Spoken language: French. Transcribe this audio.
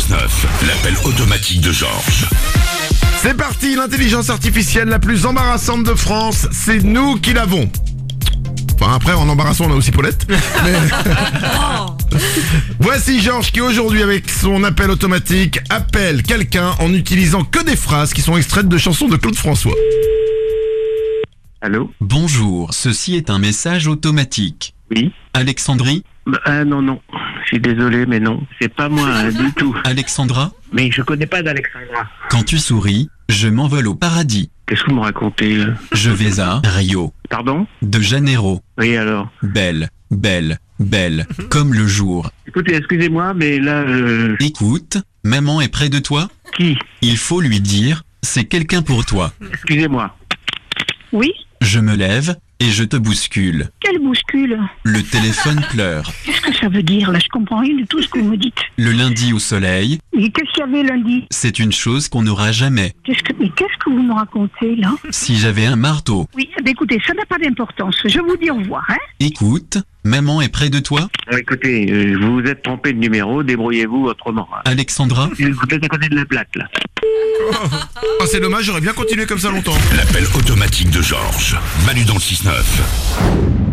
6-9, l'appel automatique de Georges. C'est parti, l'intelligence artificielle la plus embarrassante de France, c'est nous qui l'avons. Enfin après, en embarrassant, on a aussi Paulette. Voici Georges qui aujourd'hui, avec son appel automatique, appelle quelqu'un en utilisant que des phrases qui sont extraites de chansons de Claude François. Allô? Bonjour, ceci est un message automatique. Oui? Alexandrie? Non. Je suis désolé, mais non. C'est pas moi, du tout. Alexandra? Mais je connais pas d'Alexandra. Quand tu souris, je m'envole au paradis. Qu'est-ce que vous me racontez, là? Je vais à Rio Pardon? de Janeiro. Oui, alors? Belle, belle, belle, comme le jour. Écoutez, excusez-moi, mais là, Écoute, maman est près de toi? Qui? Il faut lui dire, c'est quelqu'un pour toi. Excusez-moi. Oui? Je me lève et je te bouscule. Quelle bouscule? Le téléphone pleure. Qu'est-ce que ça veut dire là? Je comprends rien de tout ce que vous me dites. Le lundi au soleil, Mais qu'est-ce qu'il y avait lundi? c'est une chose qu'on n'aura jamais. Mais qu'est-ce que vous me racontez là? Si j'avais un marteau. Oui, écoutez, ça n'a pas d'importance. Je vous dis au revoir, hein? Écoute, maman est près de toi? Bon, écoutez, vous vous êtes trompé de numéro, débrouillez-vous autrement. Hein. Alexandra? Vous êtes à côté de la plaque, là. Ah, c'est dommage, j'aurais bien continué comme ça longtemps. L'appel automatique de Georges. Manu dans le 6-9.